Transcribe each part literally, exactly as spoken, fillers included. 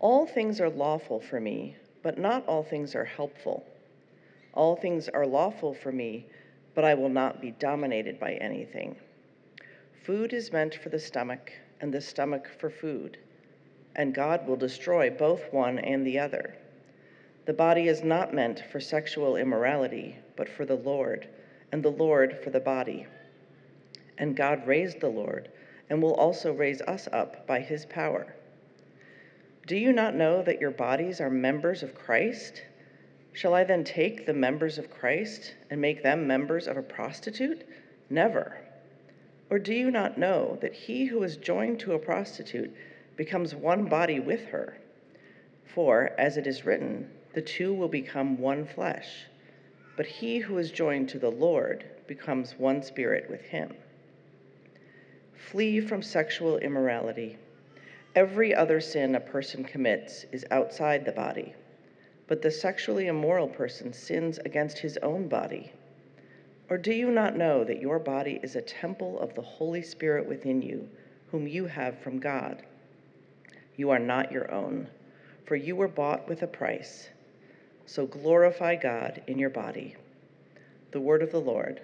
All things are lawful for me, but not all things are helpful. All things are lawful for me, but I will not be dominated by anything. Food is meant for the stomach, and the stomach for food, and God will destroy both one and the other. The body is not meant for sexual immorality, but for the Lord, and the Lord for the body. And God raised the Lord, and will also raise us up by his power. Do you not know that your bodies are members of Christ? Shall I then take the members of Christ and make them members of a prostitute? Never. Or do you not know that he who is joined to a prostitute becomes one body with her? For, as it is written, the two will become one flesh. But he who is joined to the Lord becomes one spirit with him. Flee from sexual immorality. Every other sin a person commits is outside the body, but the sexually immoral person sins against his own body. Or do you not know that your body is a temple of the Holy Spirit within you, whom you have from God? You are not your own, for you were bought with a price. So glorify God in your body. The word of the Lord.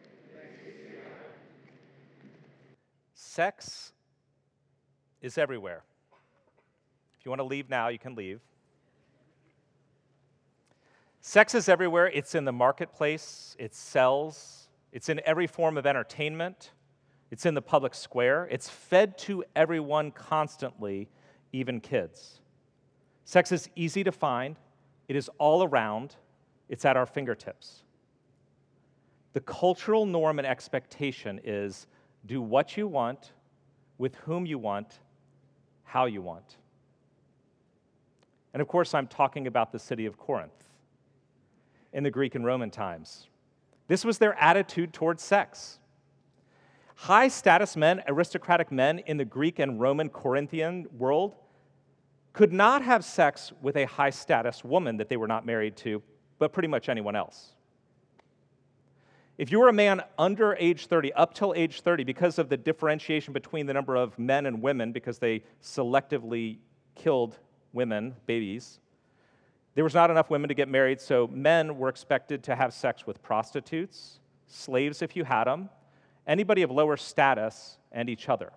Sex is everywhere. If you want to leave now, you can leave. Sex is everywhere. It's in the marketplace. It sells. It's in every form of entertainment. It's in the public square. It's fed to everyone constantly, even kids. Sex is easy to find. It is all around. It's at our fingertips. The cultural norm and expectation is do what you want, with whom you want, how you want. And of course, I'm talking about the city of Corinth in the Greek and Roman times. This was their attitude towards sex. High-status men, aristocratic men in the Greek and Roman Corinthian world could not have sex with a high-status woman that they were not married to, but pretty much anyone else. If you were a man under age thirty, up till age thirty, because of the differentiation between the number of men and women, because they selectively killed women, babies, there was not enough women to get married, so men were expected to have sex with prostitutes, slaves if you had them, anybody of lower status, and each other.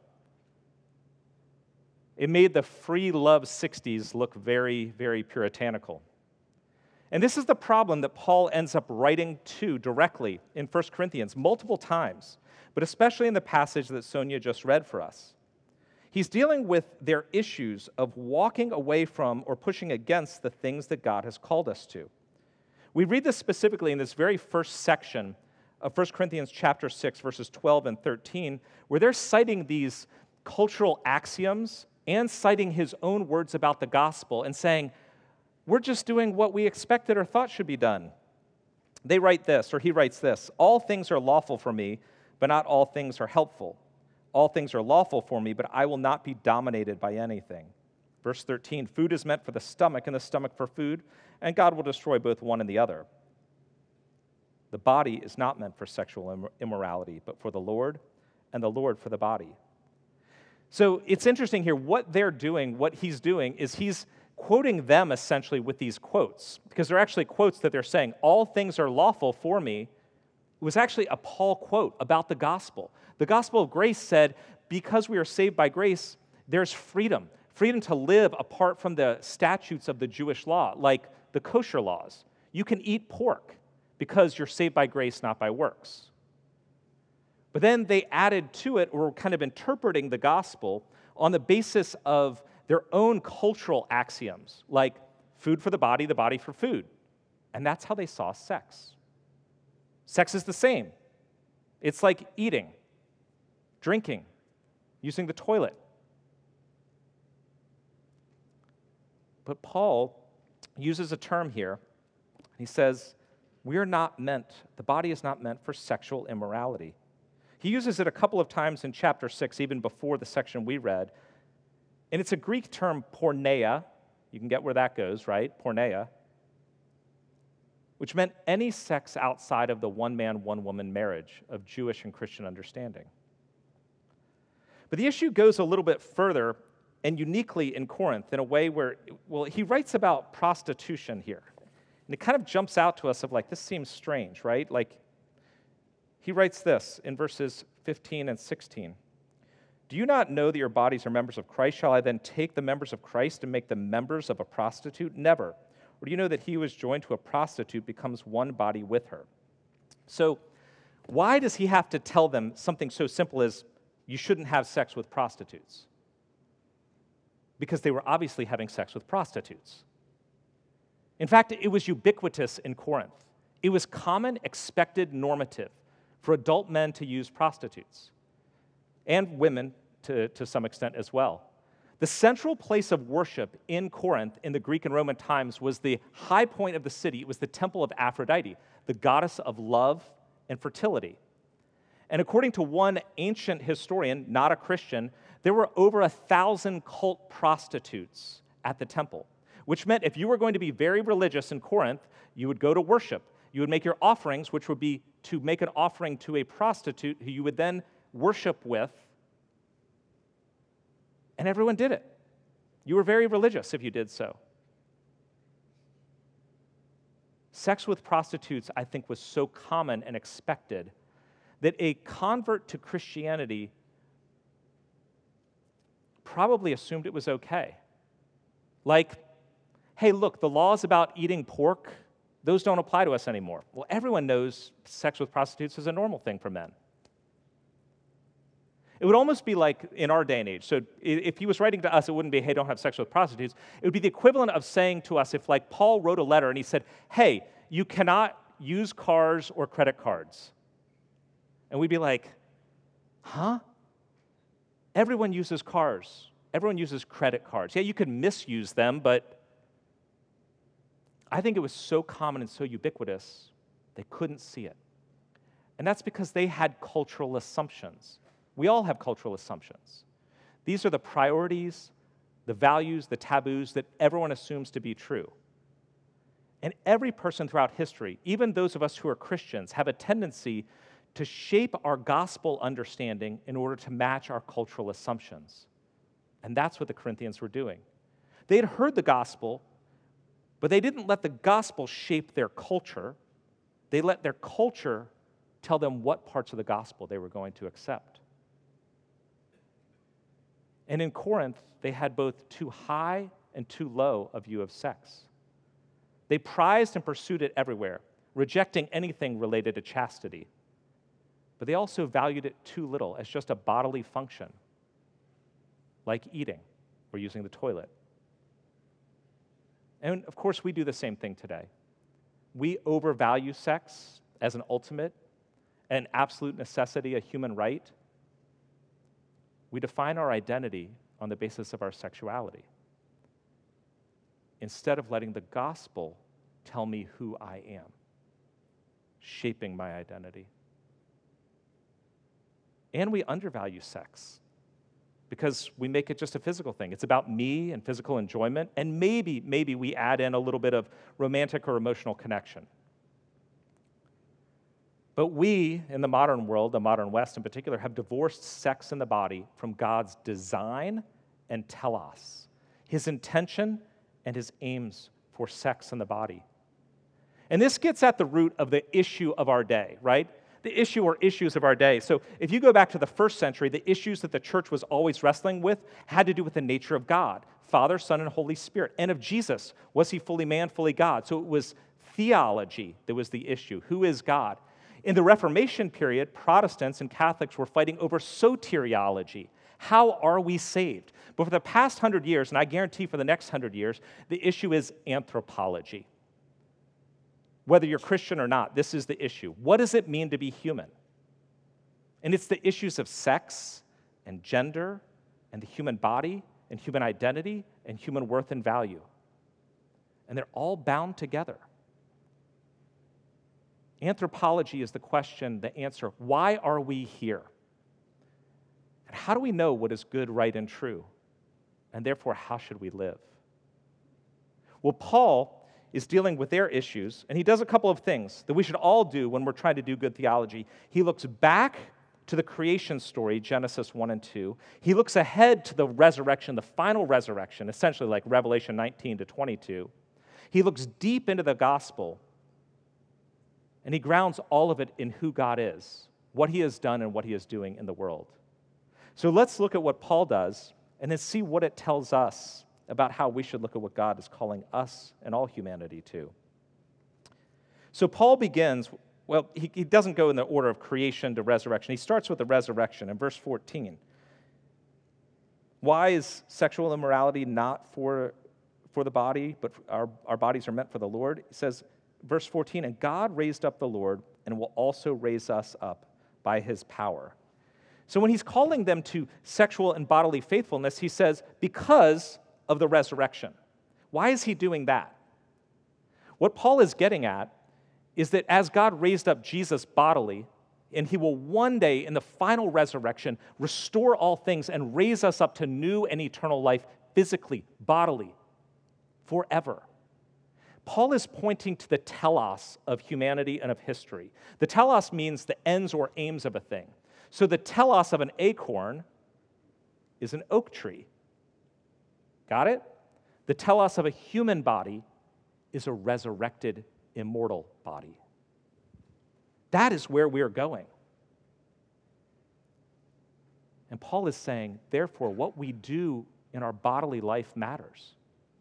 It made the free love sixties look very, very puritanical. And this is the problem that Paul ends up writing to directly in First Corinthians multiple times, but especially in the passage that Sonia just read for us. He's dealing with their issues of walking away from or pushing against the things that God has called us to. We read this specifically in this very first section of First Corinthians chapter six, verses twelve and thirteen, where they're citing these cultural axioms and citing his own words about the gospel and saying, we're just doing what we expected or thought should be done. They write this, or he writes this, all things are lawful for me, but not all things are helpful. All things are lawful for me, but I will not be dominated by anything. Verse thirteen, food is meant for the stomach, and the stomach for food, and God will destroy both one and the other. The body is not meant for sexual immorality, but for the Lord, and the Lord for the body. So it's interesting here, what they're doing, what he's doing, is he's quoting them essentially with these quotes, because they're actually quotes that they're saying, all things are lawful for me. It was actually a Paul quote about the gospel. The gospel of grace said, because we are saved by grace, there's freedom. Freedom to live apart from the statutes of the Jewish law, like the kosher laws. You can eat pork because you're saved by grace, not by works. But then they added to it, or kind of interpreting the gospel on the basis of their own cultural axioms, like food for the body, the body for food. And that's how they saw sex. Sex is the same. It's like eating, drinking, using the toilet. But Paul uses a term here. He says, we are not meant, the body is not meant for sexual immorality. He uses it a couple of times in chapter six, even before the section we read. And it's a Greek term, porneia. You can get where that goes, right? Porneia. Which meant any sex outside of the one-man, one-woman marriage of Jewish and Christian understanding. But the issue goes a little bit further and uniquely in Corinth in a way where, well, he writes about prostitution here. And it kind of jumps out to us of like, this seems strange, right? Like, he writes this in verses fifteen and sixteen. Do you not know that your bodies are members of Christ? Shall I then take the members of Christ and make them members of a prostitute? Never. Or do you know that he who is joined to a prostitute becomes one body with her? So why does he have to tell them something so simple as you shouldn't have sex with prostitutes? Because they were obviously having sex with prostitutes. In fact, it was ubiquitous in Corinth. It was common, expected, normative for adult men to use prostitutes, and women to, to some extent as well. The central place of worship in Corinth in the Greek and Roman times was the high point of the city. It was the temple of Aphrodite, the goddess of love and fertility. And according to one ancient historian, not a Christian, there were over a thousand cult prostitutes at the temple, which meant if you were going to be very religious in Corinth, you would go to worship. You would make your offerings, which would be to make an offering to a prostitute who you would then worship with, and everyone did it. You were very religious if you did so. Sex with prostitutes, I think, was so common and expected that a convert to Christianity probably assumed it was okay. Like, hey, look, the laws about eating pork, those don't apply to us anymore. Well, everyone knows sex with prostitutes is a normal thing for men. It would almost be like in our day and age. So if he was writing to us, it wouldn't be, hey, don't have sex with prostitutes. It would be the equivalent of saying to us, if like Paul wrote a letter and he said, hey, you cannot use cars or credit cards. And we'd be like, huh? Everyone uses cars. Everyone uses credit cards. Yeah, you could misuse them, but I think it was so common and so ubiquitous, they couldn't see it. And that's because they had cultural assumptions. We all have cultural assumptions. These are the priorities, the values, the taboos that everyone assumes to be true. And every person throughout history, even those of us who are Christians, have a tendency to shape our gospel understanding in order to match our cultural assumptions. And that's what the Corinthians were doing. They had heard the gospel, but they didn't let the gospel shape their culture. They let their culture tell them what parts of the gospel they were going to accept. And in Corinth, they had both too high and too low a view of sex. They prized and pursued it everywhere, rejecting anything related to chastity. But they also valued it too little as just a bodily function, like eating or using the toilet. And of course, we do the same thing today. We overvalue sex as an ultimate, an absolute necessity, a human right. We define our identity on the basis of our sexuality, instead of letting the gospel tell me who I am, shaping my identity. And we undervalue sex because we make it just a physical thing. It's about me and physical enjoyment, and maybe, maybe we add in a little bit of romantic or emotional connection. But we, in the modern world, the modern West in particular, have divorced sex in the body from God's design and telos, his intention and his aims for sex in the body. And this gets at the root of the issue of our day, right? The issue or issues of our day. So if you go back to the first century, the issues that the church was always wrestling with had to do with the nature of God, Father, Son, and Holy Spirit, and of Jesus. Was he fully man, fully God? So it was theology that was the issue. Who is God? In the Reformation period, Protestants and Catholics were fighting over soteriology. How are we saved? But for the past hundred years, and I guarantee for the next hundred years, the issue is anthropology. Whether you're Christian or not, this is the issue. What does it mean to be human? And it's the issues of sex and gender and the human body and human identity and human worth and value. And they're all bound together. Anthropology is the question, the answer. Why are we here? And how do we know what is good, right, and true? And therefore, how should we live? Well, Paul is dealing with their issues, and he does a couple of things that we should all do when we're trying to do good theology. He looks back to the creation story, Genesis one and two. He looks ahead to the resurrection, the final resurrection, essentially like Revelation nineteen to twenty-two. He looks deep into the gospel, and he grounds all of it in who God is, what he has done and what he is doing in the world. So let's look at what Paul does and then see what it tells us about how we should look at what God is calling us and all humanity to. So Paul begins, well, he, he doesn't go in the order of creation to resurrection. He starts with the resurrection in verse fourteen. Why is sexual immorality not for, for the body, but our, our bodies are meant for the Lord? He says, verse fourteen, and God raised up the Lord and will also raise us up by his power. So when he's calling them to sexual and bodily faithfulness, he says, because of the resurrection. Why is he doing that? What Paul is getting at is that as God raised up Jesus bodily, and he will one day in the final resurrection restore all things and raise us up to new and eternal life physically, bodily, forever. Paul is pointing to the telos of humanity and of history. The telos means the ends or aims of a thing. So the telos of an acorn is an oak tree. Got it? The telos of a human body is a resurrected, immortal body. That is where we are going. And Paul is saying, therefore, what we do in our bodily life matters.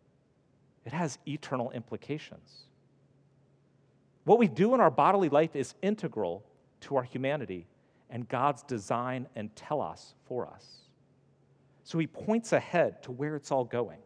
It has eternal implications. What we do in our bodily life is integral to our humanity and God's design and telos for us. So he points ahead to where it's all going.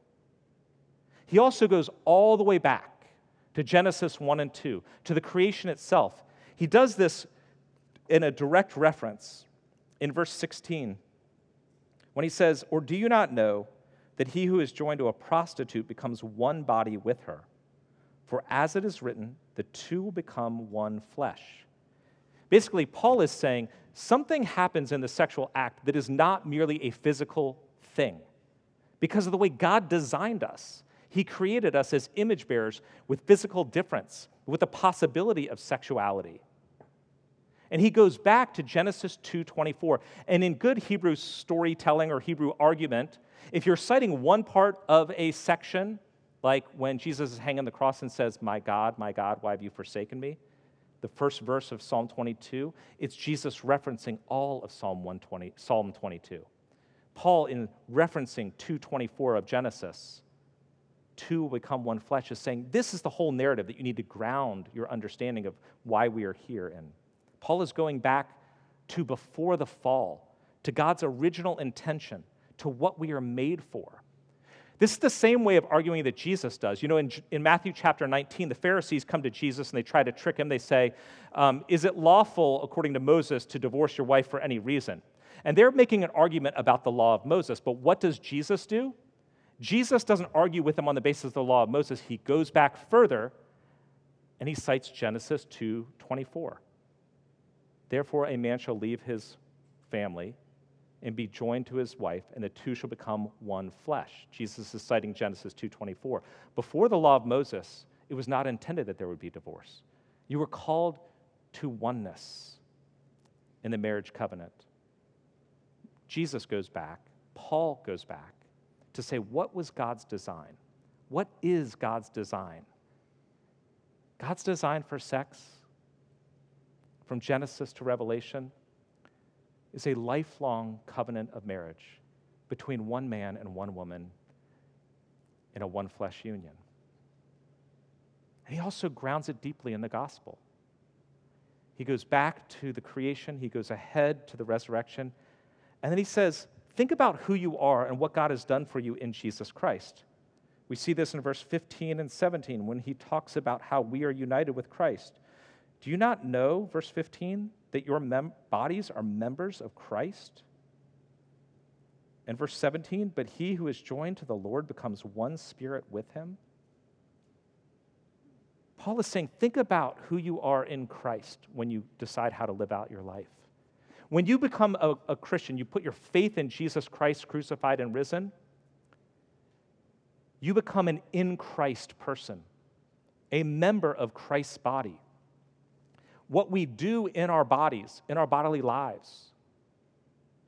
He also goes all the way back to Genesis one and two, to the creation itself. He does this in a direct reference in verse sixteen when he says, or do you not know that he who is joined to a prostitute becomes one body with her? For as it is written, the two will become one flesh. Basically, Paul is saying something happens in the sexual act that is not merely a physical thing. Because of the way God designed us, he created us as image bearers with physical difference, with the possibility of sexuality. And he goes back to Genesis two twenty-four. And in good Hebrew storytelling or Hebrew argument, if you're citing one part of a section, like when Jesus is hanging on the cross and says, my God, my God, why have you forsaken me? The first verse of Psalm twenty-two, it's Jesus referencing all of Psalm one twenty, Psalm twenty-two. Paul, in referencing two twenty-four of Genesis, two will become one flesh, is saying this is the whole narrative that you need to ground your understanding of why we are here in. Paul is going back to before the fall, to God's original intention, to what we are made for. This is the same way of arguing that Jesus does. You know, in, in Matthew chapter nineteen, the Pharisees come to Jesus and they try to trick him. They say, um, is it lawful, according to Moses, to divorce your wife for any reason? And they're making an argument about the law of Moses. But what does Jesus do? Jesus doesn't argue with them on the basis of the law of Moses. He goes back further and he cites Genesis two twenty-four. Therefore, a man shall leave his family and be joined to his wife, and the two shall become one flesh. Jesus is citing Genesis two twenty-four. Before the law of Moses, it was not intended that there would be divorce. You were called to oneness in the marriage covenant. Jesus goes back, Paul goes back to say, what was God's design? What is God's design? God's design for sex, from Genesis to Revelation, is a lifelong covenant of marriage between one man and one woman in a one-flesh union. And he also grounds it deeply in the gospel. He goes back to the creation, he goes ahead to the resurrection, and then he says, think about who you are and what God has done for you in Jesus Christ. We see this in verse fifteen and seventeen when he talks about how we are united with Christ. Do you not know, verse fifteen, that your mem- bodies are members of Christ? And verse seventeen, but he who is joined to the Lord becomes one spirit with him. Paul is saying, think about who you are in Christ when you decide how to live out your life. When you become a, a Christian, you put your faith in Jesus Christ crucified and risen, you become an in Christ person, a member of Christ's body. What we do in our bodies, in our bodily lives,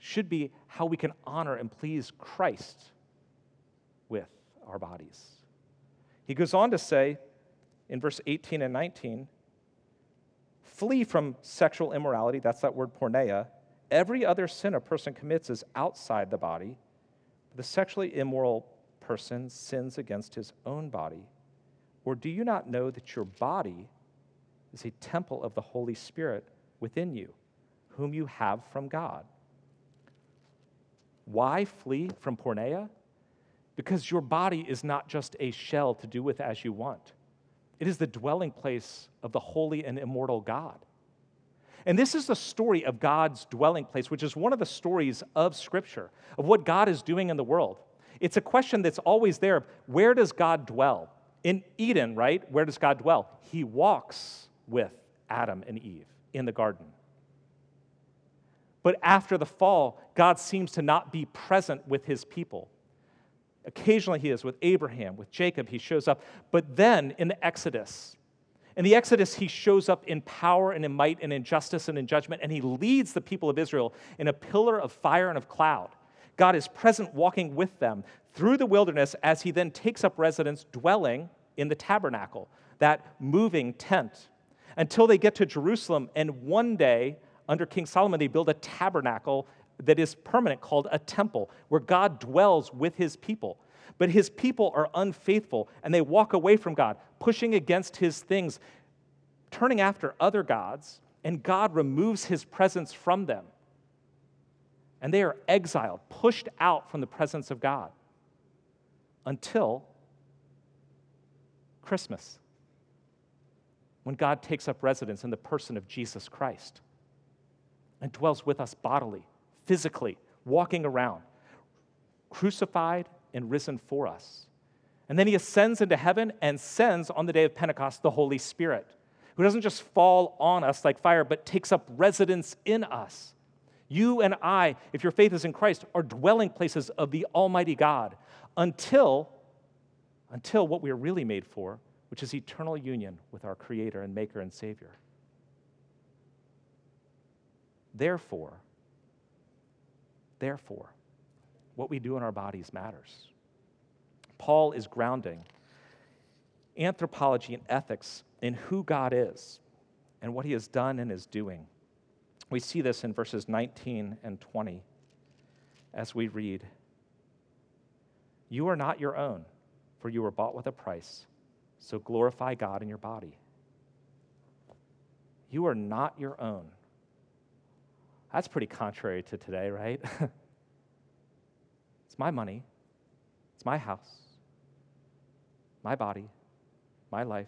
should be how we can honor and please Christ with our bodies. He goes on to say in verse eighteen and nineteen, flee from sexual immorality, that's that word porneia. Every other sin a person commits is outside the body. The sexually immoral person sins against his own body. Or do you not know that your body is a temple of the Holy Spirit within you, whom you have from God? Why flee from porneia? Because your body is not just a shell to do with as you want. It is the dwelling place of the holy and immortal God. And this is the story of God's dwelling place, which is one of the stories of Scripture, of what God is doing in the world. It's a question that's always there. Where does God dwell? In Eden, right? Where does God dwell? He walks with Adam and Eve in the garden. But after the fall, God seems to not be present with his people. Occasionally he is with Abraham, with Jacob, he shows up. But then in the Exodus, in the Exodus, he shows up in power and in might and in justice and in judgment, and he leads the people of Israel in a pillar of fire and of cloud. God is present walking with them through the wilderness as he then takes up residence dwelling in the tabernacle, that moving tent, until they get to Jerusalem. And one day, under King Solomon, they build a tabernacle that is permanent called a temple, where God dwells with his people. But his people are unfaithful, and they walk away from God, pushing against his things, turning after other gods, and God removes his presence from them. And they are exiled, pushed out from the presence of God until Christmas, when God takes up residence in the person of Jesus Christ and dwells with us bodily, physically, walking around, crucified and risen for us. And then he ascends into heaven and sends on the day of Pentecost the Holy Spirit, who doesn't just fall on us like fire, but takes up residence in us. You and I, if your faith is in Christ, are dwelling places of the Almighty God until, until what we are really made for, which is eternal union with our Creator and Maker and Savior. Therefore, therefore, what we do in our bodies matters. Paul is grounding anthropology and ethics in who God is and what he has done and is doing. We see this in verses nineteen and twenty as we read, "You are not your own, for you were bought with a price, so glorify God in your body." You are not your own. That's pretty contrary to today, right? It's my money, it's my house, my body, my life.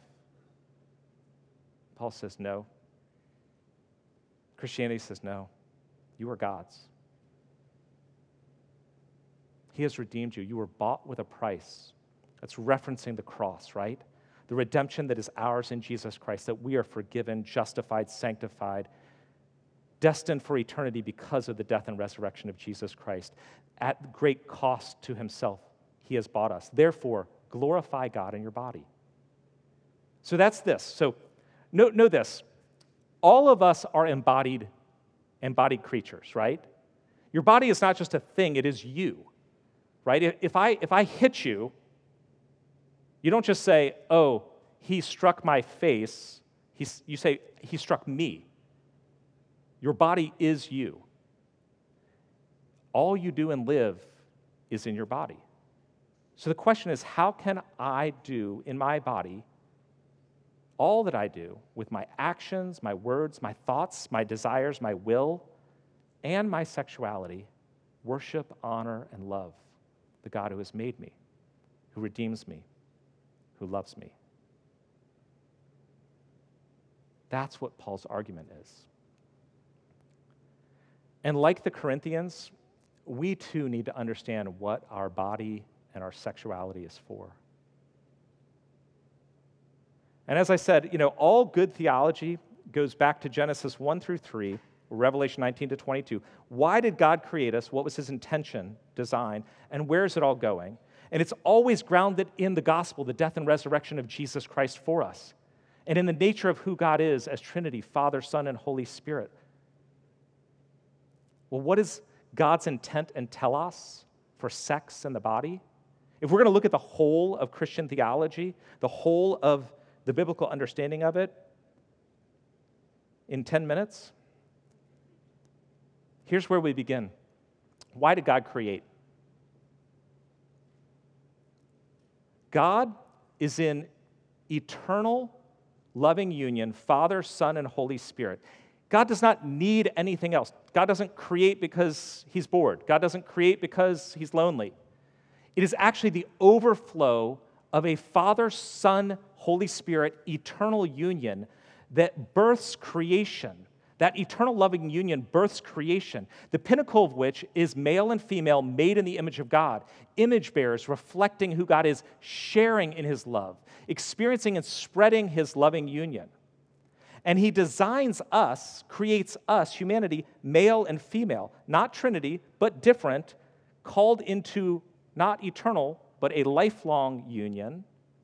Paul says no. Christianity says no. You are God's. He has redeemed you. You were bought with a price. That's referencing the cross, right? The redemption that is ours in Jesus Christ, that we are forgiven, justified, sanctified, destined for eternity because of the death and resurrection of Jesus Christ. At great cost to himself, he has bought us. Therefore, glorify God in your body. So that's this. So know, know this. All of us are embodied, embodied creatures, right? Your body is not just a thing, it is you, right? If I, if I hit you, you don't just say, oh, he struck my face. He's, you say, he struck me. Your body is you. All you do and live is in your body. So the question is, how can I do in my body all that I do with my actions, my words, my thoughts, my desires, my will, and my sexuality, worship, honor, and love the God who has made me, who redeems me, who loves me? That's what Paul's argument is. And like the Corinthians, we too need to understand what our body and our sexuality is for. And as I said, you know, all good theology goes back to Genesis one through three, Revelation nineteen to twenty-two. Why did God create us? What was his intention, design, and where is it all going? And it's always grounded in the gospel, the death and resurrection of Jesus Christ for us, and in the nature of who God is as Trinity, Father, Son, and Holy Spirit. Well, what is God's intent and telos for sex and the body, if we're going to look at the whole of Christian theology, the whole of the biblical understanding of it in ten minutes, here's where we begin. Why did God create? God is in eternal, loving union, Father, Son, and Holy Spirit. God does not need anything else. God doesn't create because he's bored. God doesn't create because he's lonely. It is actually the overflow of a Father, Son, Holy Spirit eternal union that births creation. That eternal loving union births creation, the pinnacle of which is male and female made in the image of God, image bearers reflecting who God is, sharing in his love, experiencing and spreading his loving union. And he designs us, creates us, humanity, male and female, not Trinity, but different, called into not eternal, but a lifelong union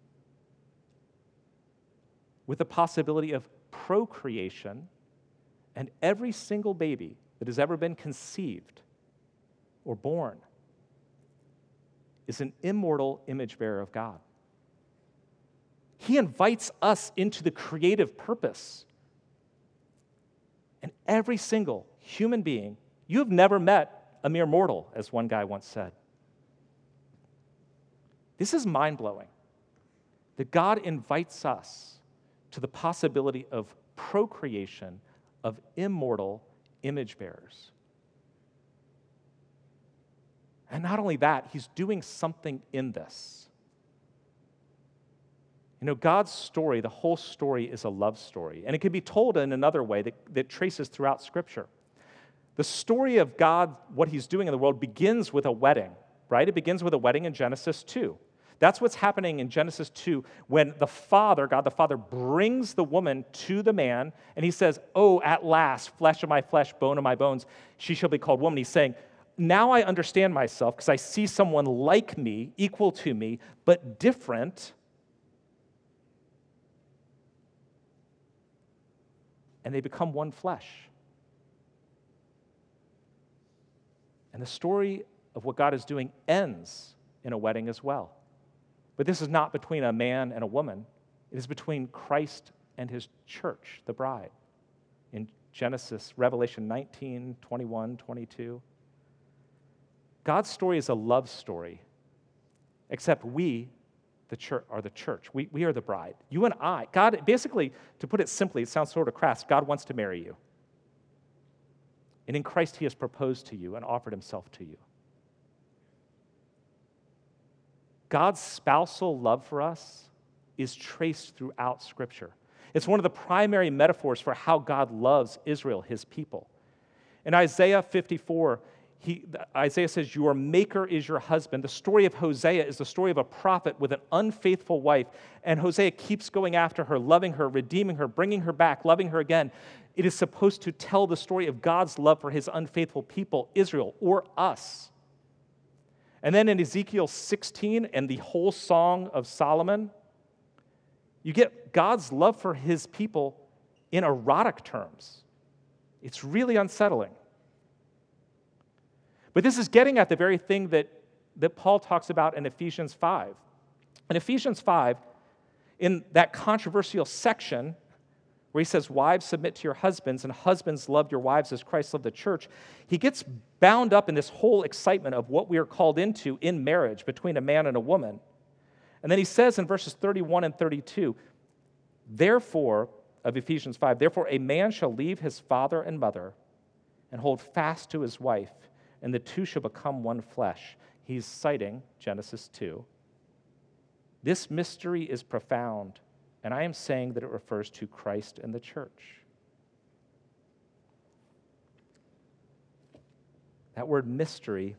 with the possibility of procreation. And every single baby that has ever been conceived or born is an immortal image bearer of God. He invites us into the creative purpose. And every single human being, you've never met a mere mortal, as one guy once said. This is mind-blowing, that God invites us to the possibility of procreation of immortal image bearers. And not only that, he's doing something in this. You know, God's story, the whole story is a love story. And it can be told in another way that, that traces throughout Scripture. The story of God, what he's doing in the world, begins with a wedding, right? It begins with a wedding in Genesis two. That's what's happening in Genesis two when the Father, God the Father, brings the woman to the man, and he says, oh, at last, flesh of my flesh, bone of my bones, she shall be called woman. He's saying, now I understand myself because I see someone like me, equal to me, but different. And they become one flesh. And the story of what God is doing ends in a wedding as well. But this is not between a man and a woman. It is between Christ and his church, the bride. In Genesis, Revelation nineteen, twenty-one, twenty-two. God's story is a love story, except we, the church, are the church. We, we are the bride. You and I. God, basically, to put it simply, it sounds sort of crass, God wants to marry you. And in Christ, he has proposed to you and offered himself to you. God's spousal love for us is traced throughout Scripture. It's one of the primary metaphors for how God loves Israel, his people. In Isaiah fifty-four, he, Isaiah says, your maker is your husband. The story of Hosea is the story of a prophet with an unfaithful wife, and Hosea keeps going after her, loving her, redeeming her, bringing her back, loving her again. It is supposed to tell the story of God's love for his unfaithful people, Israel, or us. And then in Ezekiel sixteen and the whole Song of Solomon, you get God's love for his people in erotic terms. It's really unsettling. But this is getting at the very thing that, that Paul talks about in Ephesians five. In Ephesians five, in that controversial section where he says, wives, submit to your husbands, and husbands, love your wives as Christ loved the church, he gets bound up in this whole excitement of what we are called into in marriage between a man and a woman. And then he says in verses thirty-one and thirty-two, therefore, of Ephesians five, therefore a man shall leave his father and mother and hold fast to his wife, and the two shall become one flesh. He's citing Genesis two. This mystery is profound, and I am saying that it refers to Christ and the church. That word mystery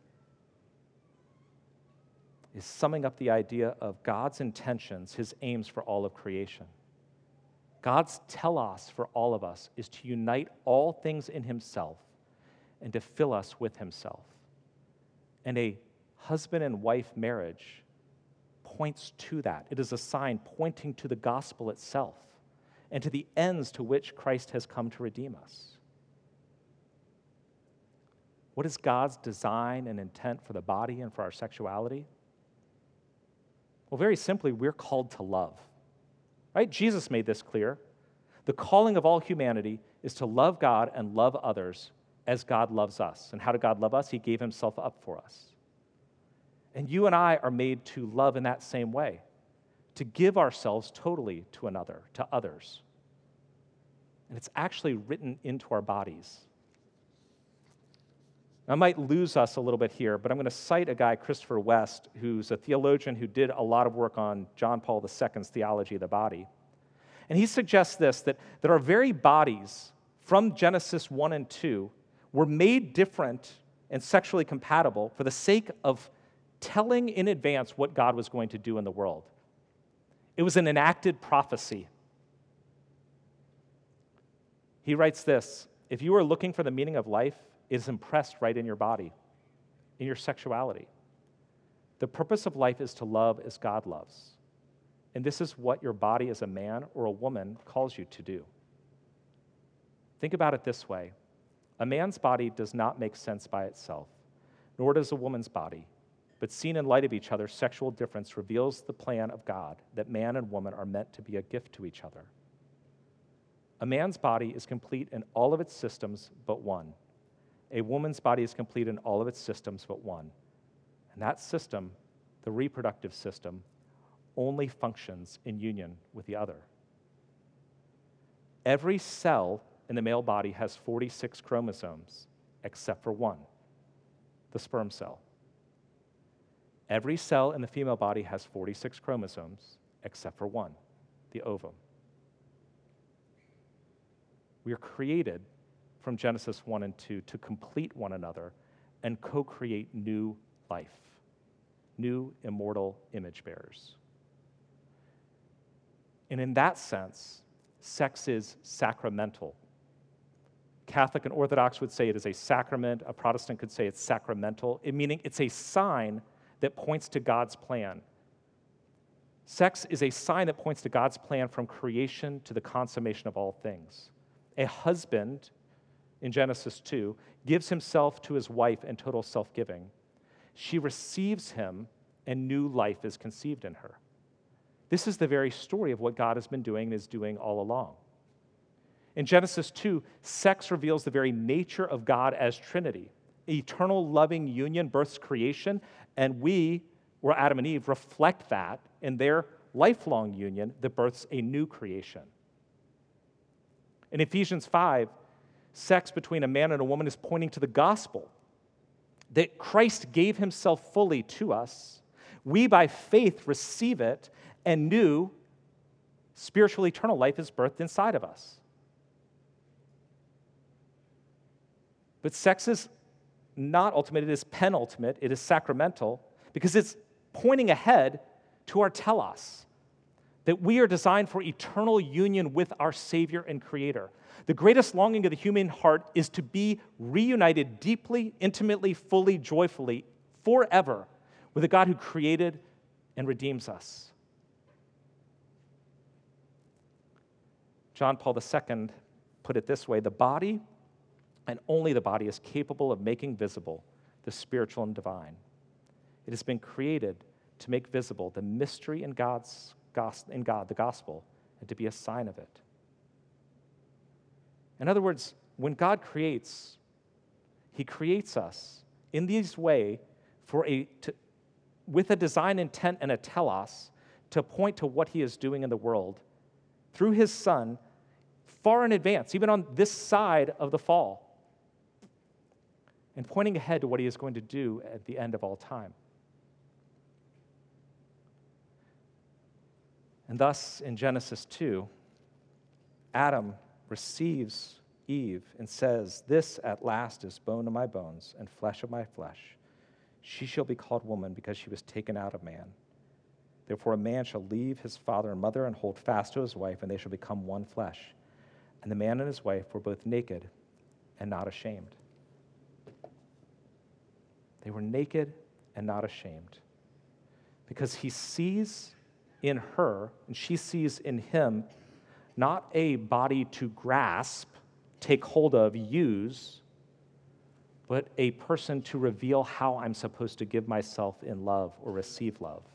is summing up the idea of God's intentions, his aims for all of creation. God's telos for all of us is to unite all things in himself and to fill us with himself. And a husband and wife marriage points to that. It is a sign pointing to the gospel itself and to the ends to which Christ has come to redeem us. What is God's design and intent for the body and for our sexuality? Well, very simply, we're called to love. Right? Jesus made this clear. The calling of all humanity is to love God and love others as God loves us. And how did God love us? He gave himself up for us. And you and I are made to love in that same way, to give ourselves totally to another, to others. And it's actually written into our bodies. I might lose us a little bit here, but I'm going to cite a guy, Christopher West, who's a theologian who did a lot of work on John Paul the Second's theology of the body. And he suggests this, that, that our very bodies from Genesis one and two were made different and sexually compatible for the sake of telling in advance what God was going to do in the world. It was an enacted prophecy. He writes this, if you are looking for the meaning of life, it is impressed right in your body, in your sexuality. The purpose of life is to love as God loves. And this is what your body as a man or a woman calls you to do. Think about it this way. A man's body does not make sense by itself, nor does a woman's body. But seen in light of each other, sexual difference reveals the plan of God, that man and woman are meant to be a gift to each other. A man's body is complete in all of its systems but one. A woman's body is complete in all of its systems but one. And that system, the reproductive system, only functions in union with the other. Every cell in the male body has forty-six chromosomes, except for one, the sperm cell. Every cell in the female body has forty-six chromosomes, except for one, the ovum. We are created from Genesis one and two to complete one another and co-create new life, new immortal image bearers. And in that sense, sex is sacramental. Catholic and Orthodox would say it is a sacrament. A Protestant could say it's sacramental, it meaning it's a sign that points to God's plan. Sex is a sign that points to God's plan from creation to the consummation of all things. A husband, in Genesis two, gives himself to his wife in total self-giving. She receives him, and new life is conceived in her. This is the very story of what God has been doing and is doing all along. In Genesis two, sex reveals the very nature of God as Trinity. Eternal loving union births creation, and we, or Adam and Eve, reflect that in their lifelong union that births a new creation. In Ephesians five, sex between a man and a woman is pointing to the gospel, that Christ gave himself fully to us. We, by faith, receive it, and new spiritual eternal life is birthed inside of us. But sex is not ultimate, it is penultimate, it is sacramental, because it's pointing ahead to our telos, that we are designed for eternal union with our Savior and Creator. The greatest longing of the human heart is to be reunited deeply, intimately, fully, joyfully, forever with a God who created and redeems us. John Paul the Second put it this way, the body, and only the body, is capable of making visible the spiritual and divine. It has been created to make visible the mystery in God's in God, the gospel, and to be a sign of it. In other words, when God creates, he creates us in this way for a to, with a design intent and a telos to point to what he is doing in the world through his Son far in advance, even on this side of the fall, and pointing ahead to what he is going to do at the end of all time. And thus, in Genesis two, Adam receives Eve and says, "This at last is bone of my bones and flesh of my flesh. She shall be called woman because she was taken out of man. Therefore a man shall leave his father and mother and hold fast to his wife, and they shall become one flesh. And the man and his wife were both naked and not ashamed." They were naked and not ashamed because he sees in her, and she sees in him, not a body to grasp, take hold of, use, but a person to reveal how I'm supposed to give myself in love or receive love.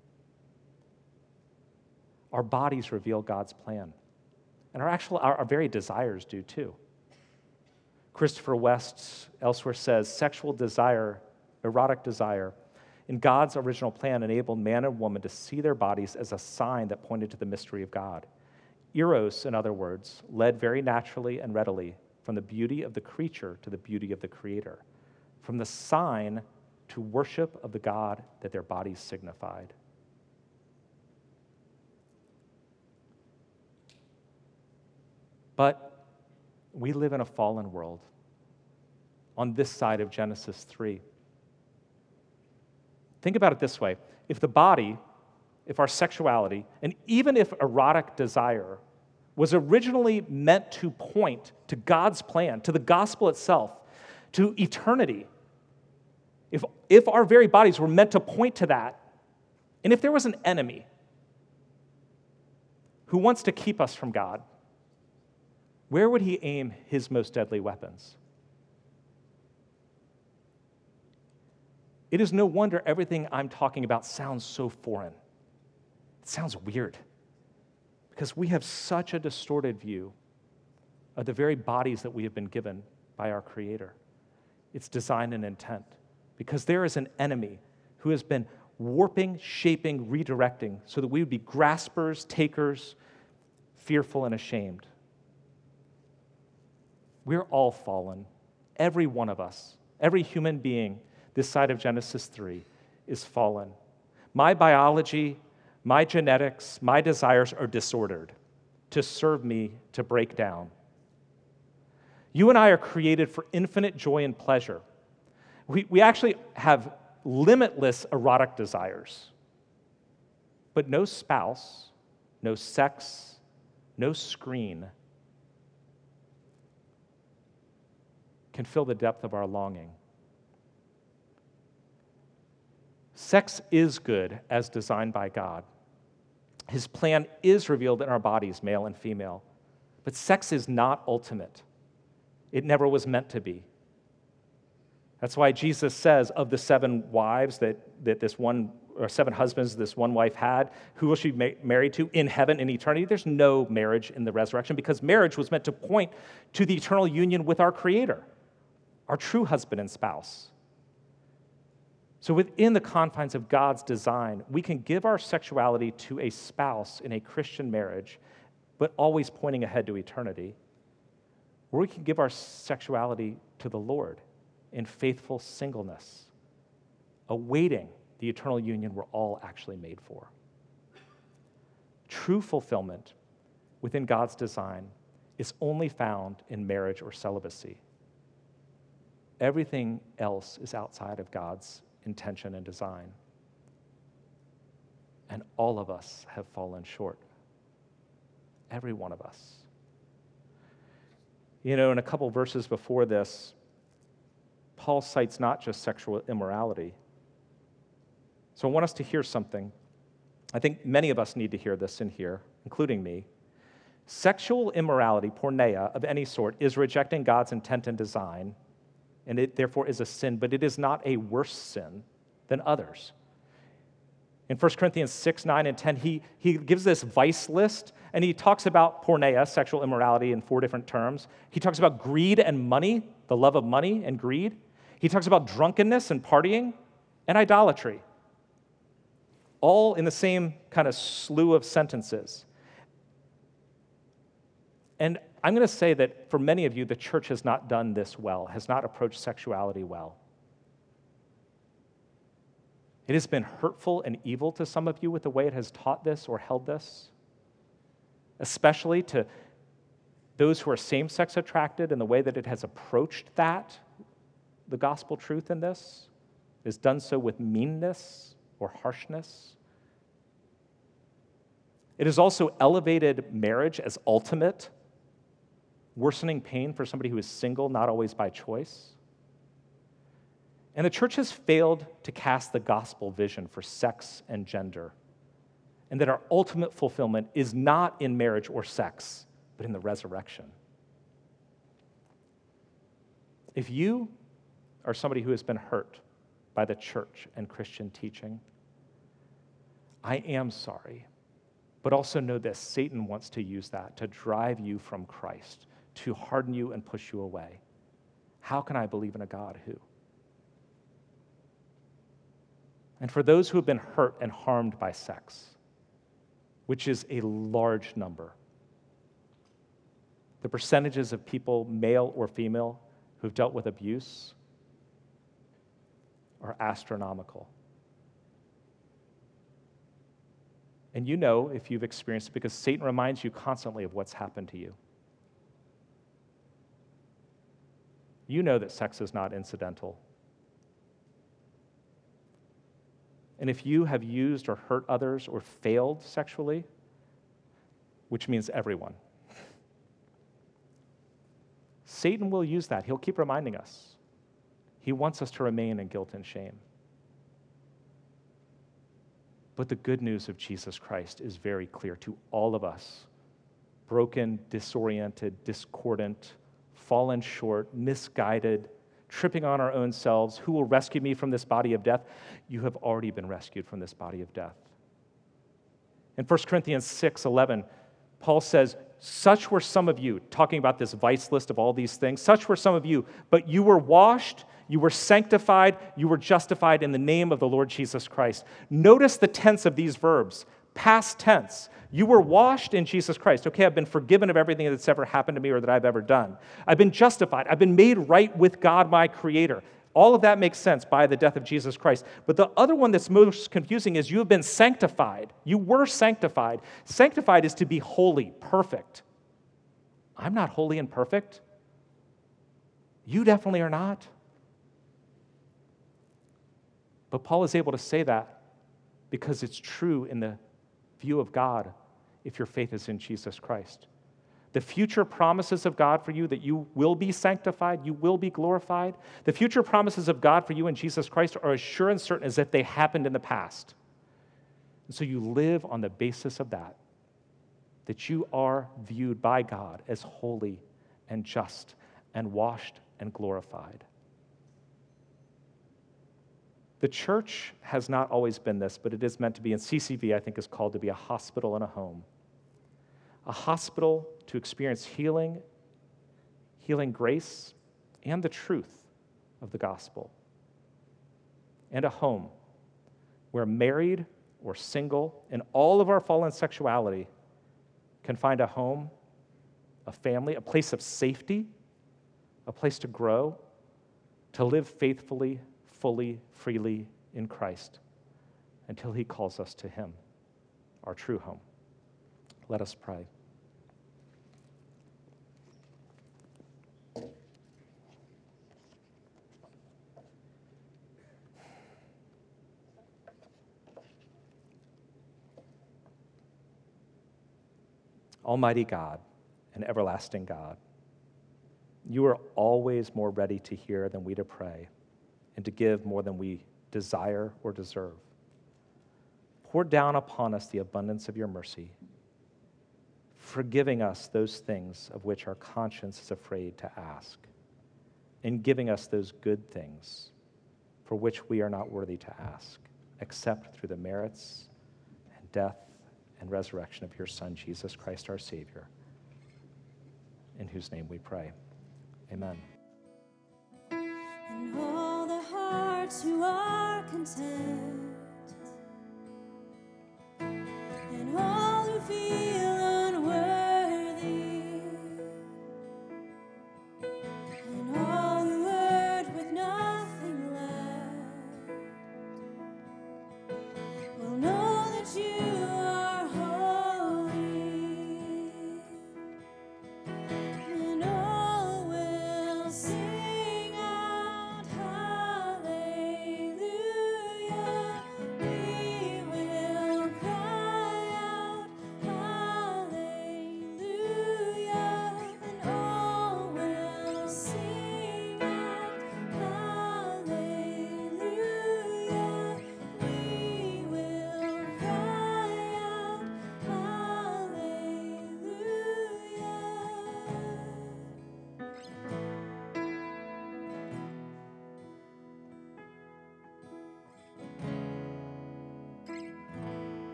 Our bodies reveal God's plan, and our actual, our, our very desires do too. Christopher West elsewhere says, sexual desire, erotic desire, in God's original plan enabled man and woman to see their bodies as a sign that pointed to the mystery of God. Eros, in other words, led very naturally and readily from the beauty of the creature to the beauty of the Creator, from the sign to worship of the God that their bodies signified. But we live in a fallen world on this side of Genesis three. Think about it this way. If the body, if our sexuality, and even if erotic desire was originally meant to point to God's plan, to the gospel itself, to eternity, if, if our very bodies were meant to point to that, and if there was an enemy who wants to keep us from God, where would he aim his most deadly weapons? It is no wonder everything I'm talking about sounds so foreign. It sounds weird because we have such a distorted view of the very bodies that we have been given by our Creator, its design and intent, because there is an enemy who has been warping, shaping, redirecting so that we would be graspers, takers, fearful, and ashamed. We're all fallen. Every one of us, every human being this side of Genesis three is fallen. My biology, my genetics, my desires are disordered to serve me to break down. You and I are created for infinite joy and pleasure. We, we actually have limitless erotic desires, but no spouse, no sex, no screen can fill the depth of our longing. Sex is good as designed by God. His plan is revealed in our bodies, male and female. But sex is not ultimate. It never was meant to be. That's why Jesus says of the seven wives that, that this one, or seven husbands this one wife had, who will she be married to in heaven in eternity? There's no marriage in the resurrection because marriage was meant to point to the eternal union with our Creator, our true husband and spouse. So within the confines of God's design, we can give our sexuality to a spouse in a Christian marriage, but always pointing ahead to eternity. Or we can give our sexuality to the Lord in faithful singleness, awaiting the eternal union we're all actually made for. True fulfillment within God's design is only found in marriage or celibacy. Everything else is outside of God's intention and design. And all of us have fallen short. Every one of us. You know, in a couple verses before this, Paul cites not just sexual immorality. So I want us to hear something. I think many of us need to hear this in here, including me. Sexual immorality, porneia, of any sort, is rejecting God's intent and design, and it therefore is a sin, but it is not a worse sin than others. In First Corinthians six, nine, and ten, he, he gives this vice list, and he talks about porneia, sexual immorality, in four different terms. He talks about greed and money, the love of money and greed. He talks about drunkenness and partying, and idolatry, all in the same kind of slew of sentences. And I'm going to say that for many of you, the church has not done this well, has not approached sexuality well. It has been hurtful and evil to some of you with the way it has taught this or held this, especially to those who are same-sex attracted and the way that it has approached that, the gospel truth in this, is done so with meanness or harshness. It has also elevated marriage as ultimate, worsening pain for somebody who is single, not always by choice. And the church has failed to cast the gospel vision for sex and gender, and that our ultimate fulfillment is not in marriage or sex, but in the resurrection. If you or somebody who has been hurt by the church and Christian teaching, I am sorry. But also know this, Satan wants to use that to drive you from Christ, to harden you and push you away. How can I believe in a God who? And for those who have been hurt and harmed by sex, which is a large number, the percentages of people, male or female, who've dealt with abuse are astronomical. And you know, if you've experienced it, because Satan reminds you constantly of what's happened to you. You know that sex is not incidental. And if you have used or hurt others or failed sexually, which means everyone, Satan will use that. He'll keep reminding us. He wants us to remain in guilt and shame. But the good news of Jesus Christ is very clear to all of us. Broken, disoriented, discordant, fallen short, misguided, tripping on our own selves. Who will rescue me from this body of death? You have already been rescued from this body of death. In First Corinthians six eleven, Paul says, such were some of you, talking about this vice list of all these things, such were some of you, but you were washed, you were sanctified, you were justified in the name of the Lord Jesus Christ. Notice the tense of these verbs, past tense. You were washed in Jesus Christ. Okay, I've been forgiven of everything that's ever happened to me or that I've ever done. I've been justified. I've been made right with God, my Creator. All of that makes sense by the death of Jesus Christ. But the other one that's most confusing is you have been sanctified. You were sanctified. Sanctified is to be holy, perfect. I'm not holy and perfect. You definitely are not. But Paul is able to say that because it's true in the view of God if your faith is in Jesus Christ. The future promises of God for you that you will be sanctified, you will be glorified. The future promises of God for you in Jesus Christ are as sure and certain as if they happened in the past. And so you live on the basis of that, that you are viewed by God as holy and just and washed and glorified. The church has not always been this, but it is meant to be, and C C V, I think, is called to be a hospital and a home. A hospital to experience healing, healing grace, and the truth of the gospel. And a home where married or single, in all of our fallen sexuality, can find a home, a family, a place of safety, a place to grow, to live faithfully, fully, freely in Christ until He calls us to Him, our true home. Let us pray. Almighty God and everlasting God, you are always more ready to hear than we to pray, and to give more than we desire or deserve. Pour down upon us the abundance of your mercy, forgiving us those things of which our conscience is afraid to ask, and giving us those good things for which we are not worthy to ask, except through the merits and death and resurrection of your Son, Jesus Christ, our Savior, in whose name we pray. Amen. And all the hearts who are content